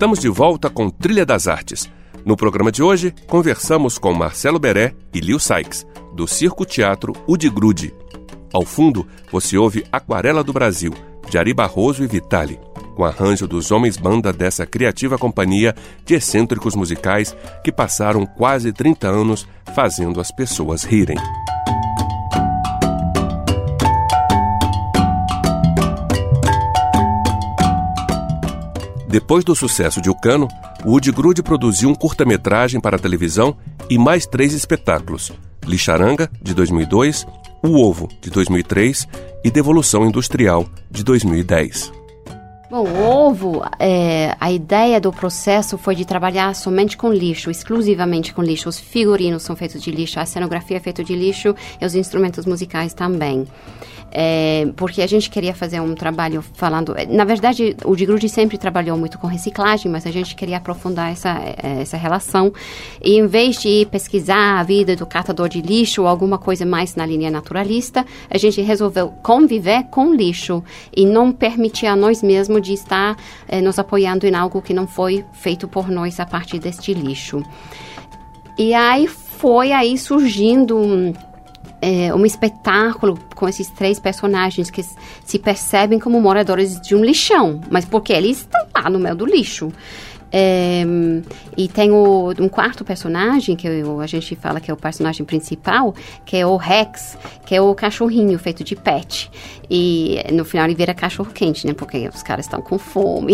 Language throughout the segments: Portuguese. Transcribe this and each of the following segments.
Estamos de volta com Trilha das Artes. No programa de hoje, conversamos com Marcelo Beré e Lil Sykes, do Circo Teatro Udigrude. Ao fundo, você ouve Aquarela do Brasil, de Ari Barroso e Vitali, com arranjo dos homens banda dessa criativa companhia de excêntricos musicais que passaram quase 30 anos fazendo as pessoas rirem. Depois do sucesso de O Cano, o Udigrude produziu um curta-metragem para a televisão e mais 3 espetáculos: Lixaranga, de 2002, O Ovo, de 2003 e Devolução Industrial, de 2010. Bom, o Ovo, a ideia do processo foi de trabalhar somente com lixo, exclusivamente com lixo. Os figurinos são feitos de lixo, a cenografia é feita de lixo e os instrumentos musicais também. Porque a gente queria fazer um trabalho falando... Na verdade, o Udigrude sempre trabalhou muito com reciclagem, mas a gente queria aprofundar essa relação. E em vez de pesquisar a vida do catador de lixo ou alguma coisa mais na linha naturalista, a gente resolveu conviver com lixo e não permitir a nós mesmos de estar nos apoiando em algo que não foi feito por nós a partir deste lixo. E aí foi surgindo um espetáculo com esses 3 personagens que se percebem como moradores de um lixão, mas porque eles estão lá no meio do lixo. E tem um 4º personagem, que a gente fala que é o personagem principal, que é o Rex, que é o cachorrinho feito de pet. E no final ele vira cachorro-quente, né? Porque os caras estão com fome.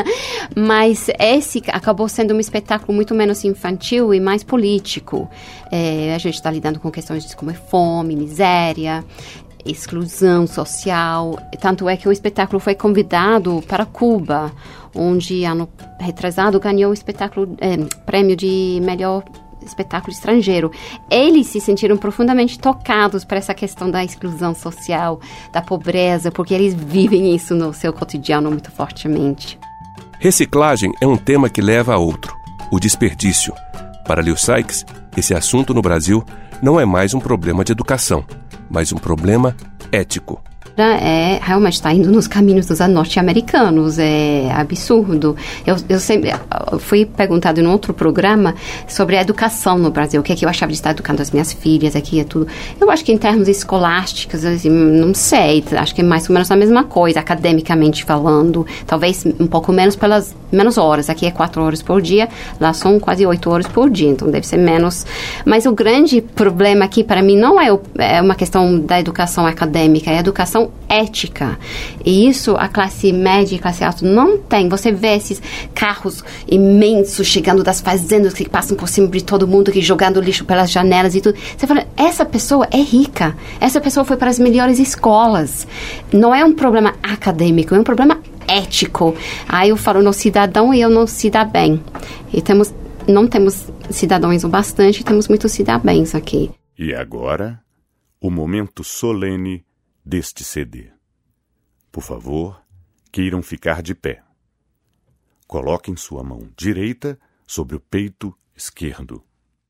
Mas esse acabou sendo um espetáculo muito menos infantil e mais político. A gente está lidando com questões como fome, miséria, exclusão social. Tanto é que o espetáculo foi convidado para Cuba, onde ano retrasado ganhou o prêmio de melhor espetáculo estrangeiro. Eles se sentiram profundamente tocados por essa questão da exclusão social, da pobreza, porque eles vivem isso no seu cotidiano muito fortemente. Reciclagem é um tema que leva a outro, o desperdício. Para Lil Sykes, esse assunto no Brasil não é mais um problema de educação, mas um problema ético. Realmente está indo nos caminhos dos norte-americanos, é absurdo. Eu sempre fui perguntado em outro programa sobre a educação no Brasil, o que é que eu achava de estar educando as minhas filhas, aqui é tudo. Eu acho que em termos escolásticos, assim, não sei, acho que é mais ou menos a mesma coisa, academicamente falando, talvez um pouco menos pelas menos horas, aqui é 4 horas por dia, lá são quase 8 horas por dia, então deve ser menos. Mas o grande problema aqui, para mim, não é uma questão da educação acadêmica, é a educação ética. E isso a classe média e classe alta não tem. Você vê esses carros imensos chegando das fazendas que passam por cima de todo mundo, que jogando lixo pelas janelas e tudo. Você fala, essa pessoa é rica. Essa pessoa foi para as melhores escolas. Não é um problema acadêmico, é um problema ético. Aí eu falo no cidadão e eu não se dá bem. E não temos cidadãos o bastante, temos muitos cidadãos aqui. E agora, o momento solene deste CD. Por favor, queiram ficar de pé. Coloquem sua mão direita sobre o peito esquerdo.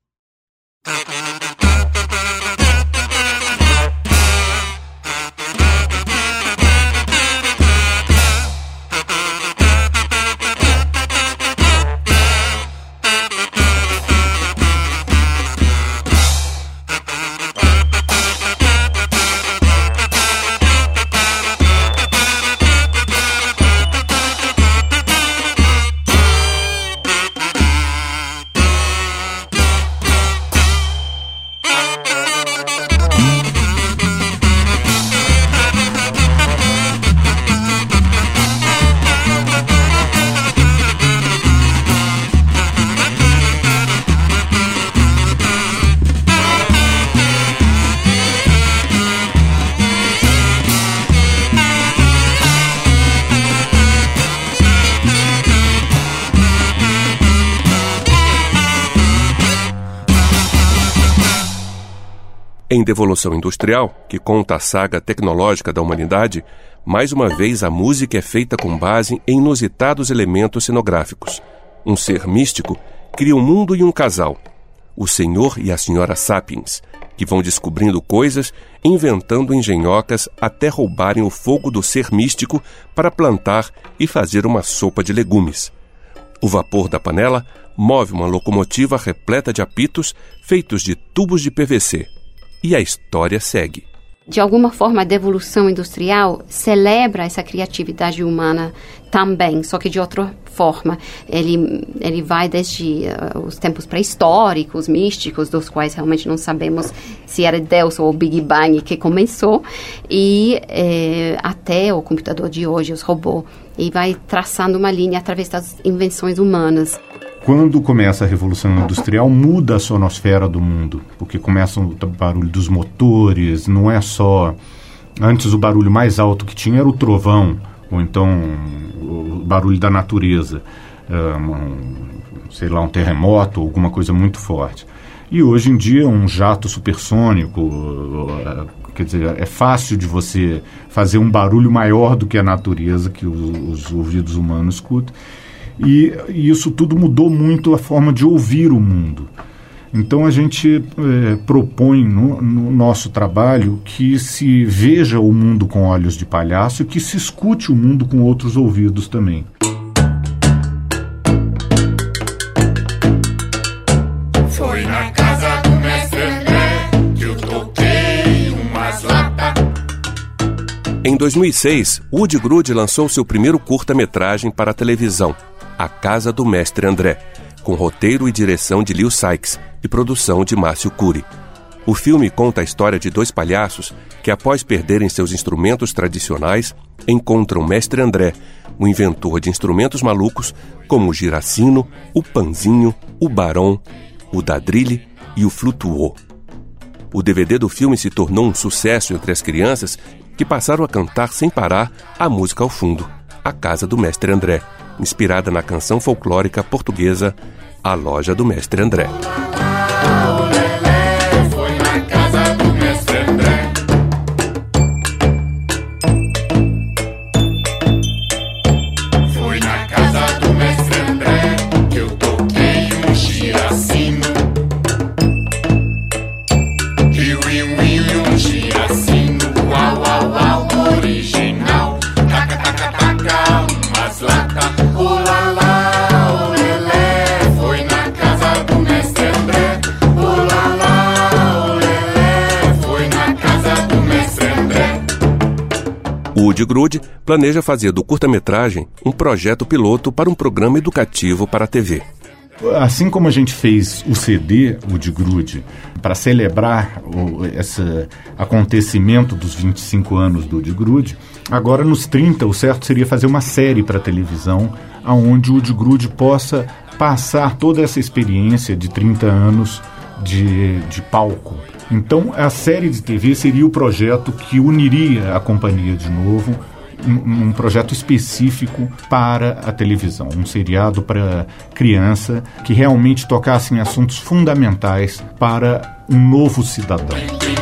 Em Devolução Industrial, que conta a saga tecnológica da humanidade, mais uma vez a música é feita com base em inusitados elementos cenográficos. Um ser místico cria um mundo e um casal, o senhor e a senhora Sapiens, que vão descobrindo coisas, inventando engenhocas até roubarem o fogo do ser místico para plantar e fazer uma sopa de legumes. O vapor da panela move uma locomotiva repleta de apitos feitos de tubos de PVC. E a história segue. De alguma forma, a devolução industrial celebra essa criatividade humana também, só que de outra forma. Ele vai desde os tempos pré-históricos, místicos, dos quais realmente não sabemos se era Deus ou o Big Bang que começou, e até o computador de hoje, os robôs, e vai traçando uma linha através das invenções humanas. Quando começa a Revolução Industrial, muda a sonosfera do mundo, porque começa o barulho dos motores, não é só... Antes o barulho mais alto que tinha era o trovão, ou então o barulho da natureza, um terremoto, alguma coisa muito forte. E hoje em dia um jato supersônico, quer dizer, é fácil de você fazer um barulho maior do que a natureza, que os ouvidos humanos escutam. E isso tudo mudou muito a forma de ouvir o mundo. Então a gente propõe no nosso trabalho que se veja o mundo com olhos de palhaço e que se escute o mundo com outros ouvidos também. Foi na casa do mestre André que eu toquei umas latas. Em 2006, Woody Grude lançou seu primeiro curta-metragem para a televisão, A Casa do Mestre André, com roteiro e direção de Leo Sykes e produção de Márcio Cury. O filme conta a história de dois palhaços que, após perderem seus instrumentos tradicionais, encontram Mestre André, um inventor de instrumentos malucos como o giracino, o panzinho, o barão, o dadrilhe e o flutuô. O DVD do filme se tornou um sucesso entre as crianças, que passaram a cantar sem parar a música ao fundo, A Casa do Mestre André, inspirada na canção folclórica portuguesa A Loja do Mestre André. Foi na casa do mestre André. Foi na casa do mestre André que eu toquei um giracino. Um giracino, uau, uau, uau, original. Taca, taca, taca, umas latas. Olá, olelé, foi na casa do mestre André. Olá, olelé, foi na casa do mestre André. O Woody Grude planeja fazer do curta-metragem um projeto piloto para um programa educativo para a TV. Assim como a gente fez o CD, o Woody Grude, para celebrar esse acontecimento dos 25 anos do Woody Grude, agora nos 30 o certo seria fazer uma série para televisão, onde o Woody Grude possa passar toda essa experiência de 30 anos de palco. Então a série de TV seria o projeto que uniria a companhia de novo, um projeto específico para a televisão, um seriado para criança que realmente tocasse em assuntos fundamentais para um novo cidadão.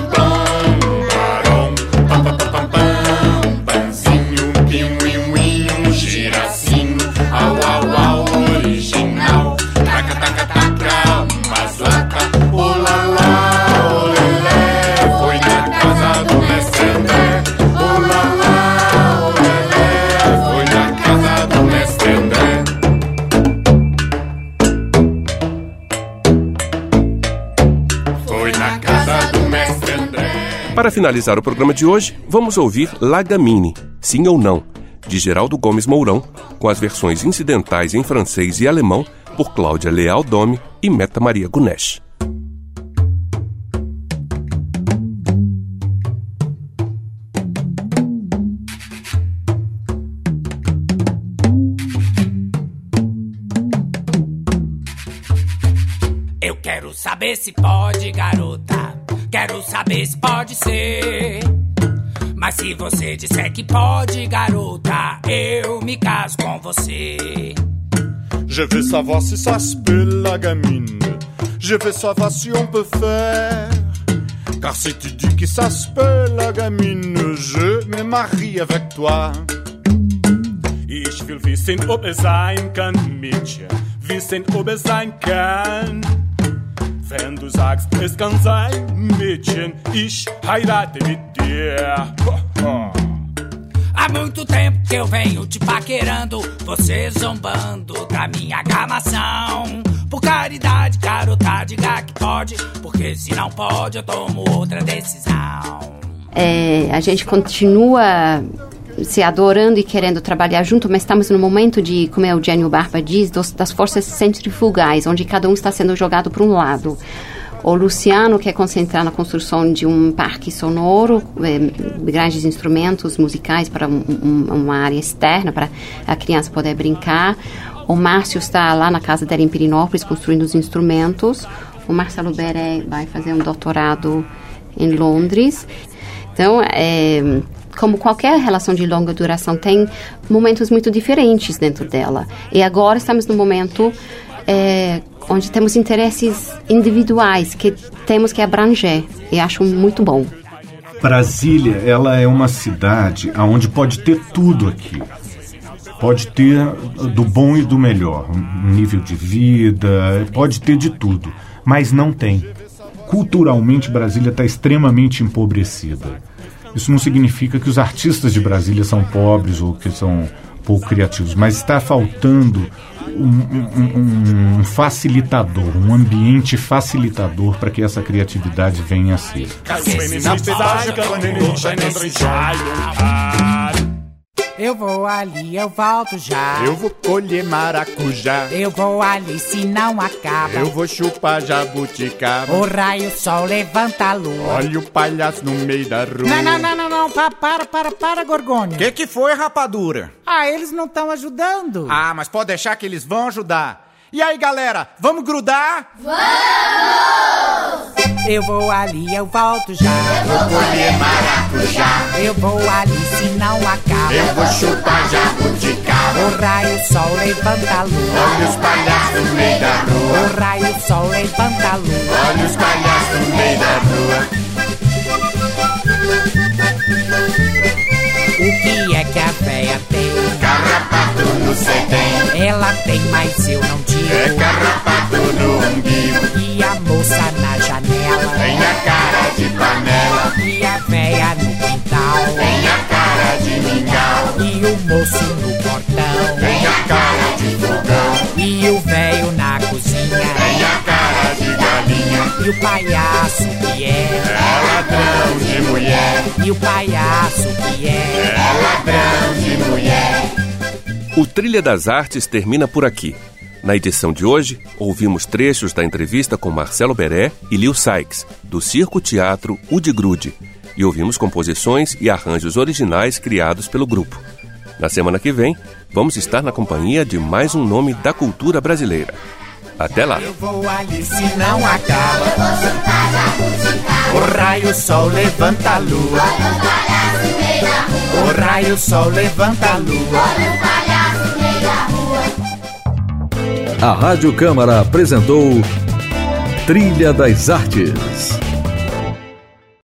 Para finalizar o programa de hoje, vamos ouvir Lagamine, Sim ou Não, de Geraldo Gomes Mourão, com as versões incidentais em francês e alemão por Cláudia Leal Dome e Meta Maria Gunesh. Eu quero saber se pode, garota. Quero saber se pode ser. Mas se você disser que pode, garota, eu me caso com você. Je veux savoir si ça se peut, la gamine. Je veux savoir si on peut faire. Car si tu dis que ça se peut, la gamine, je me marie avec toi. Ich will wissen, ob es sein kann, Mädchen. Wissen, ob es sein kann. Wenn du sagst, es kann sein, Mädchen, ich heirate mit dir. Há muito tempo que eu venho te paquerando, você zombando da minha gamação. Por caridade, garota, diga que pode, porque se não pode eu tomo outra decisão. A gente continua se adorando e querendo trabalhar junto, mas estamos no momento de, como o Eugênio Barba diz, das forças centrifugais, onde cada um está sendo jogado para um lado. O Luciano quer concentrar na construção de um parque sonoro, grandes instrumentos musicais para uma área externa, para a criança poder brincar. O Márcio está lá na casa dele em Pirinópolis construindo os instrumentos. O Marcelo Beret vai fazer um doutorado em Londres. Então, como qualquer relação de longa duração, tem momentos muito diferentes dentro dela. E agora estamos no momento onde temos interesses individuais que temos que abranger. E acho muito bom. Brasília, ela é uma cidade onde pode ter tudo aqui. Pode ter do bom e do melhor, um nível de vida, pode ter de tudo, mas não tem. Culturalmente, Brasília está extremamente empobrecida. Isso não significa que os artistas de Brasília são pobres ou que são pouco criativos, mas está faltando um facilitador, um ambiente facilitador para que essa criatividade venha a ser. Eu vou ali, eu volto já. Eu vou colher maracujá. Eu vou ali, se não acaba. Eu vou chupar jabuticaba. O raio, sol, levanta a lua. Olha o palhaço no meio da rua. Não, para, Gorgônio. Que foi, rapadura? Ah, eles não estão ajudando. Ah, mas pode deixar que eles vão ajudar. E aí, galera, vamos grudar? Vamos! Eu vou ali, eu volto já. Eu vou colher maracujá. Eu vou ali, se não acaba. Eu vou chupar jabuticaba. O raio, sol, levanta a lua. Olha os palhaços no meio da rua. O raio, sol, levanta a lua. Olha os palhaços no meio da rua. O que é que a véia tem? Carrapato no cetém. Ela tem, mas eu não digo. É carrapato no umbigo. E a moça na janela tem a cara de panela. E a véia no quintal tem a cara de mingau. E o moço no portão tem a cara de fogão. E o véio na cozinha tem a cara de galinha. E o palhaço que é ladrão de mulher. E o palhaço que é ladrão de mulher. O Trilha das Artes termina por aqui. Na edição de hoje, ouvimos trechos da entrevista com Marcelo Beret e Lil Sykes, do Circo Teatro Udigrude, e ouvimos composições e arranjos originais criados pelo grupo. Na semana que vem, vamos estar na companhia de mais um nome da cultura brasileira. Até lá! Eu vou ali, se não acaba. Eu vou chupar jabuticaba. O raio, sol, levanta a lua. Olha os palhaços no meio da rua. O raio, sol, levanta a lua. Olha os palhaços no meio da rua. A Rádio Câmara apresentou Trilha das Artes.